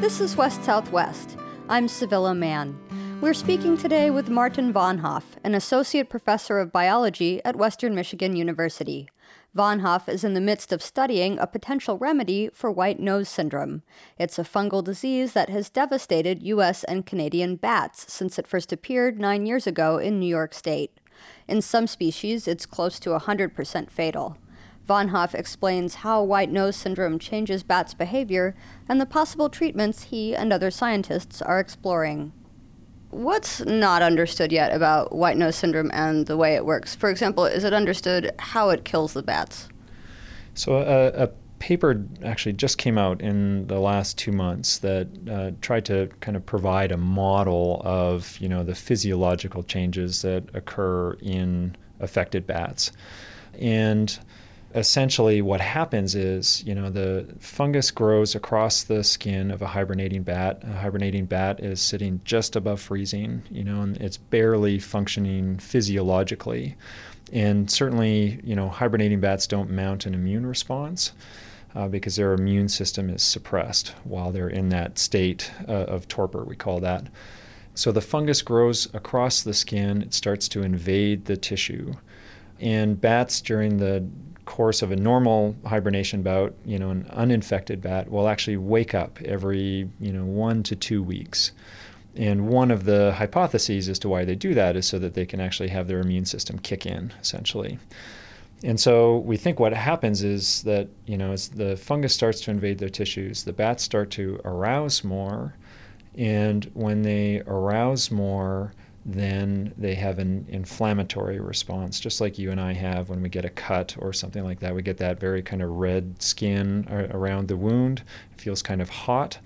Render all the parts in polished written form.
This is West Southwest. I'm Sevilla Mann. We're speaking today with Martin Vonhoff, an associate professor of biology at Western Michigan University. Vonhoff is in the midst of studying a potential remedy for white nose syndrome. It's a fungal disease that has devastated U.S. and Canadian bats since it first appeared 9 years ago in New York State. In some species, it's close to 100% fatal. Vonhoff explains how white nose syndrome changes bats' behavior and the possible treatments he and other scientists are exploring. What's not understood yet about white nose syndrome and the way it works? For example, is it understood how it kills the bats? So a paper actually just came out in the last 2 months that tried to kind of provide a model of, the physiological changes that occur in affected bats. And essentially what happens is, the fungus grows across the skin of a hibernating bat. A hibernating bat is sitting just above freezing, and it's barely functioning physiologically. And certainly, hibernating bats don't mount an immune response because their immune system is suppressed while they're in that state of torpor, we call that. So the fungus grows across the skin, it starts to invade the tissue. And bats during the course of a normal hibernation bout, an uninfected bat will actually wake up every, 1 to 2 weeks. And one of the hypotheses as to why they do that is so that they can actually have their immune system kick in, essentially. And so we think what happens is that, as the fungus starts to invade their tissues, the bats start to arouse more. And when they arouse more, then they have an inflammatory response, just like you and I have when we get a cut or something like that. We get that very kind of red skin around the wound. It feels kind of hot.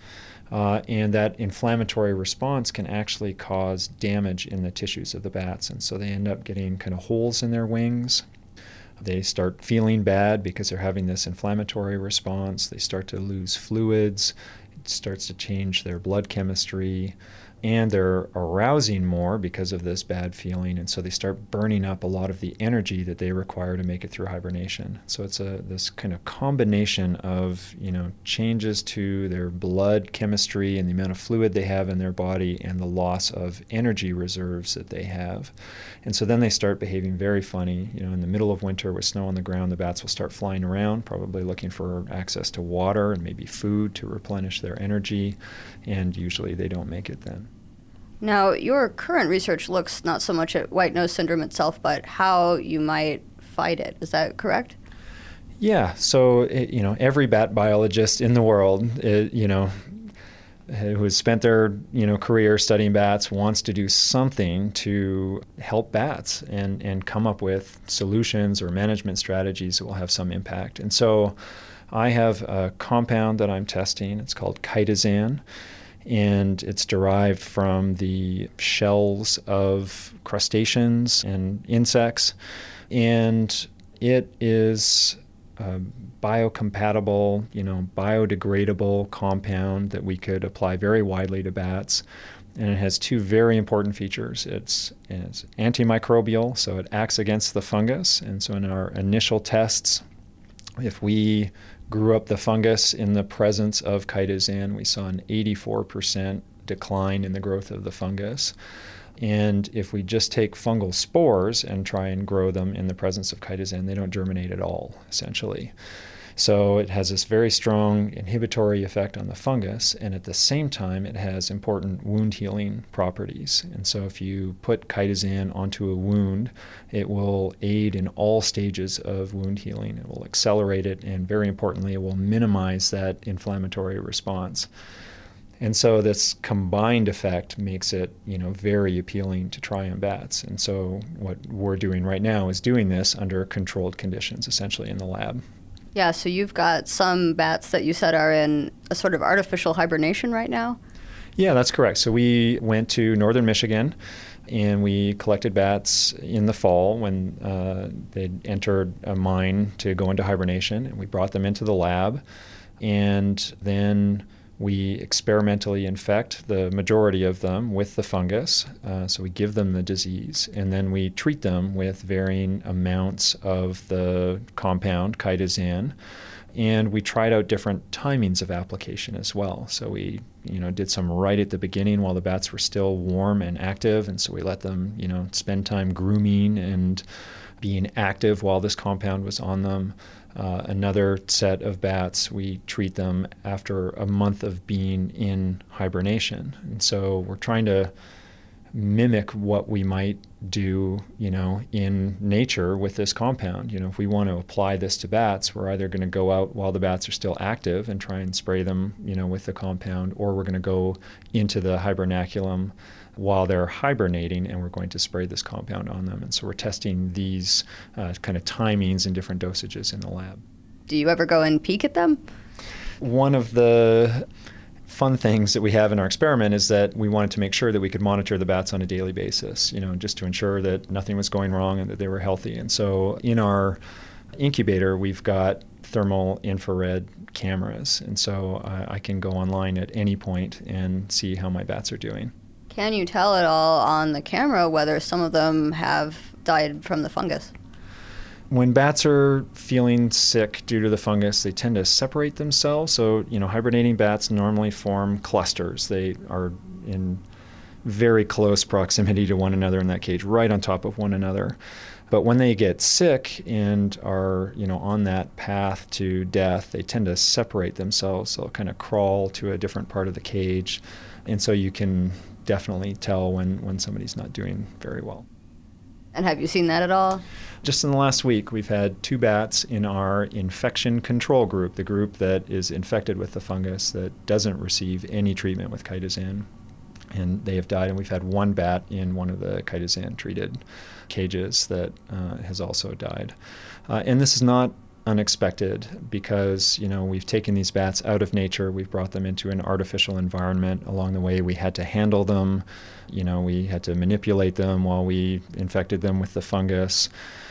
And that inflammatory response can actually cause damage in the tissues of the bats. And so they end up getting kind of holes in their wings. They start feeling bad because they're having this inflammatory response. They start to lose fluids. It starts to change their blood chemistry. And they're arousing more because of this bad feeling, and so they start burning up a lot of the energy that they require to make it through hibernation. So it's this kind of combination of changes to their blood chemistry and the amount of fluid they have in their body and the loss of energy reserves that they have. And so then they start behaving very funny. In the middle of winter with snow on the ground, the bats will start flying around, probably looking for access to water and maybe food to replenish their energy, and usually they don't make it then. Now, your current research looks not so much at white nose syndrome itself, but how you might fight it. Is that correct? Yeah. So, every bat biologist in the world, who has spent their, career studying bats wants to do something to help bats and come up with solutions or management strategies that will have some impact. And so I have a compound that I'm testing. It's called chitosan. And it's derived from the shells of crustaceans and insects. And it is a biocompatible, biodegradable compound that we could apply very widely to bats. And it has two very important features. It's antimicrobial, so it acts against the fungus. And so in our initial tests, if we grew up the fungus in the presence of chitosan, we saw an 84% decline in the growth of the fungus. And if we just take fungal spores and try and grow them in the presence of chitosan, they don't germinate at all, essentially. So it has this very strong inhibitory effect on the fungus, and at the same time, it has important wound healing properties. And so if you put chitosan onto a wound, it will aid in all stages of wound healing. It will accelerate it, and very importantly, it will minimize that inflammatory response. And so this combined effect makes it, very appealing to try on bats. And so what we're doing right now is doing this under controlled conditions, essentially in the lab. Yeah, so you've got some bats that you said are in a sort of artificial hibernation right now? Yeah, that's correct. So we went to northern Michigan and we collected bats in the fall when they'd entered a mine to go into hibernation, and we brought them into the lab. And then we experimentally infect the majority of them with the fungus. So we give them the disease, and then we treat them with varying amounts of the compound, chitosan. And we tried out different timings of application as well. So we, did some right at the beginning while the bats were still warm and active. And so we let them, spend time grooming and being active while this compound was on them. Another set of bats, we treat them after a month of being in hibernation. And so we're trying to mimic what we might do, in nature with this compound. If we want to apply this to bats, we're either going to go out while the bats are still active and try and spray them, with the compound, or we're going to go into the hibernaculum while they're hibernating and we're going to spray this compound on them. And so we're testing these kind of timings and different dosages in the lab. Do you ever go and peek at them? One of the fun things that we have in our experiment is that we wanted to make sure that we could monitor the bats on a daily basis, just to ensure that nothing was going wrong and that they were healthy. And so in our incubator, we've got thermal infrared cameras. And so I can go online at any point and see how my bats are doing. Can you tell at all on the camera whether some of them have died from the fungus? When bats are feeling sick due to the fungus, they tend to separate themselves. So, hibernating bats normally form clusters. They are in very close proximity to one another in that cage, right on top of one another. But when they get sick and are, on that path to death, they tend to separate themselves. So they'll kind of crawl to a different part of the cage. And so you can definitely tell when somebody's not doing very well. And have you seen that at all? Just in the last week, we've had 2 bats in our infection control group, the group that is infected with the fungus that doesn't receive any treatment with chitosan. And they have died, and we've had 1 bat in one of the chitosan-treated cages that has also died. And this is not unexpected because, we've taken these bats out of nature. We've brought them into an artificial environment. Along the way, we had to handle them. We had to manipulate them while we infected them with the fungus,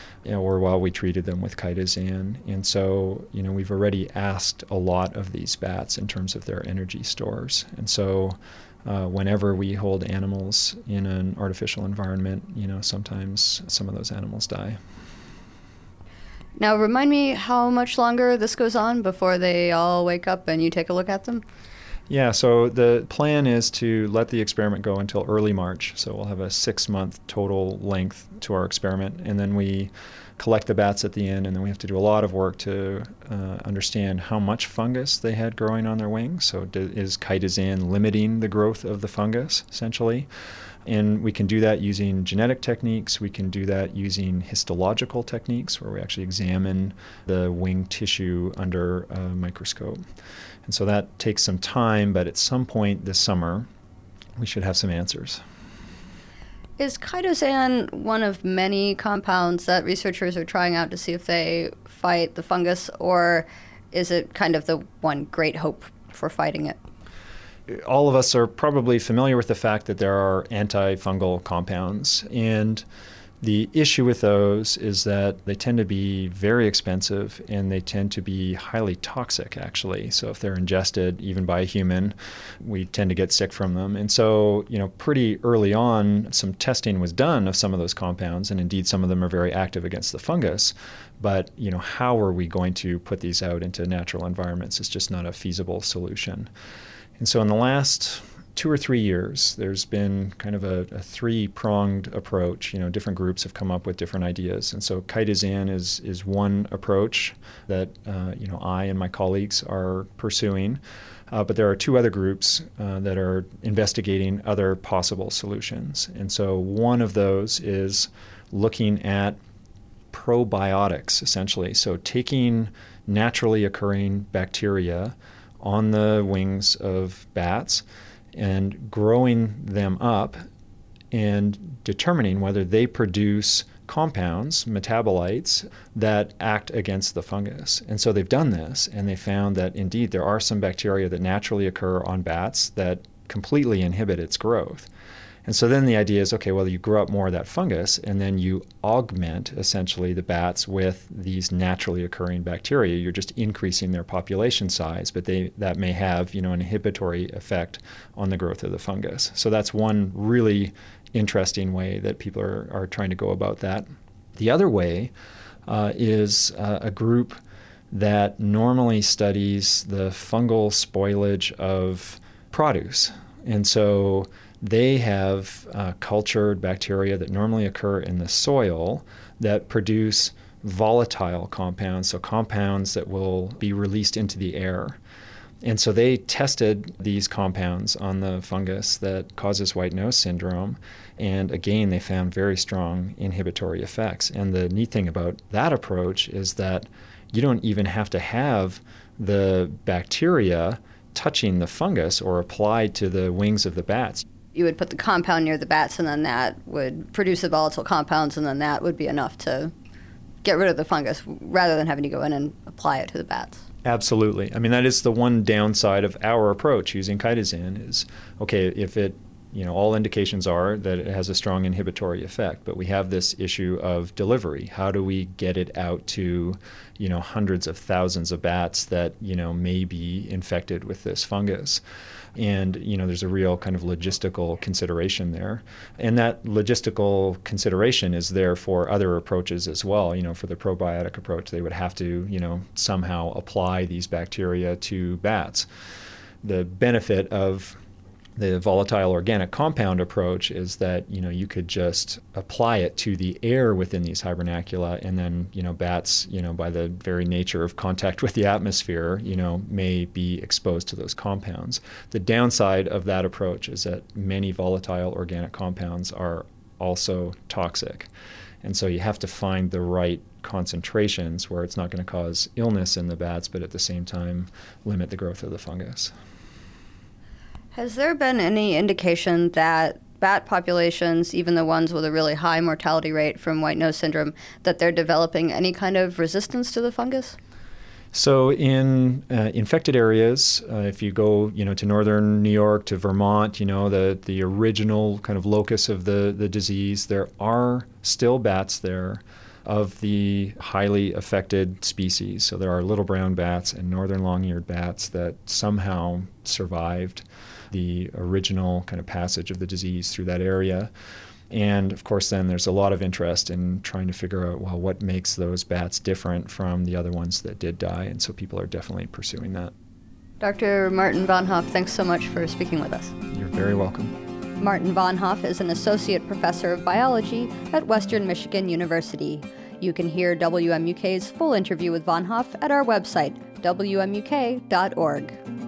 or while we treated them with chitosan. And so, we've already asked a lot of these bats in terms of their energy stores. And so whenever we hold animals in an artificial environment, sometimes some of those animals die. Now, remind me how much longer this goes on before they all wake up and you take a look at them? Yeah, so the plan is to let the experiment go until early March. So we'll have a 6-month total length to our experiment. And then we collect the bats at the end, and then we have to do a lot of work to understand how much fungus they had growing on their wings. So is chitosan limiting the growth of the fungus, essentially? And we can do that using genetic techniques. We can do that using histological techniques, where we actually examine the wing tissue under a microscope. And so that takes some time, but at some point this summer, we should have some answers. Is chitosan one of many compounds that researchers are trying out to see if they fight the fungus, or is it kind of the one great hope for fighting it? All of us are probably familiar with the fact that there are antifungal compounds, and the issue with those is that they tend to be very expensive and they tend to be highly toxic, actually. So if they're ingested even by a human, we tend to get sick from them. And so, pretty early on, some testing was done of some of those compounds, and indeed some of them are very active against the fungus. But, how are we going to put these out into natural environments? It's just not a feasible solution. And so in the last 2 or 3 years, there's been kind of a 3-pronged approach. Different groups have come up with different ideas. And so chitosan is one approach that, I and my colleagues are pursuing. But there are 2 other groups that are investigating other possible solutions. And so one of those is looking at probiotics, essentially. So taking naturally occurring bacteria on the wings of bats and growing them up and determining whether they produce compounds, metabolites, that act against the fungus. And so they've done this, and they found that indeed there are some bacteria that naturally occur on bats that completely inhibit its growth. And so then the idea is, okay, well, you grow up more of that fungus, and then you augment, essentially, the bats with these naturally occurring bacteria. You're just increasing their population size, but that may have, an inhibitory effect on the growth of the fungus. So that's one really interesting way that people are trying to go about that. The other way is a group that normally studies the fungal spoilage of produce. And so they have cultured bacteria that normally occur in the soil that produce volatile compounds, so compounds that will be released into the air. And so they tested these compounds on the fungus that causes white nose syndrome. And again, they found very strong inhibitory effects. And the neat thing about that approach is that you don't even have to have the bacteria touching the fungus or applied to the wings of the bats. You would put the compound near the bats, and then that would produce the volatile compounds, and then that would be enough to get rid of the fungus rather than having to go in and apply it to the bats. Absolutely. I mean, that is the one downside of our approach using chitosan is, okay, if it, all indications are that it has a strong inhibitory effect, but we have this issue of delivery. How do we get it out to, hundreds of thousands of bats that, may be infected with this fungus? And, there's a real kind of logistical consideration there. And that logistical consideration is there for other approaches as well. For the probiotic approach, they would have to, somehow apply these bacteria to bats. The benefit of the volatile organic compound approach is that, you could just apply it to the air within these hibernacula, and then, bats, by the very nature of contact with the atmosphere, may be exposed to those compounds. The downside of that approach is that many volatile organic compounds are also toxic. And so you have to find the right concentrations where it's not going to cause illness in the bats, but at the same time limit the growth of the fungus. Has there been any indication that bat populations, even the ones with a really high mortality rate from white nose syndrome, that they're developing any kind of resistance to the fungus? So in infected areas, if you go, to northern New York, to Vermont, the original kind of locus of the disease, there are still bats there of the highly affected species. So there are little brown bats and northern long-eared bats that somehow survived the original kind of passage of the disease through that area. And of course, then there's a lot of interest in trying to figure out, well, what makes those bats different from the other ones that did die? And so people are definitely pursuing that. Dr. Martin Von Hoff, thanks so much for speaking with us. You're very welcome. Martin Von Hoff is an associate professor of biology at Western Michigan University. You can hear WMUK's full interview with Von Hoff at our website, wmuk.org.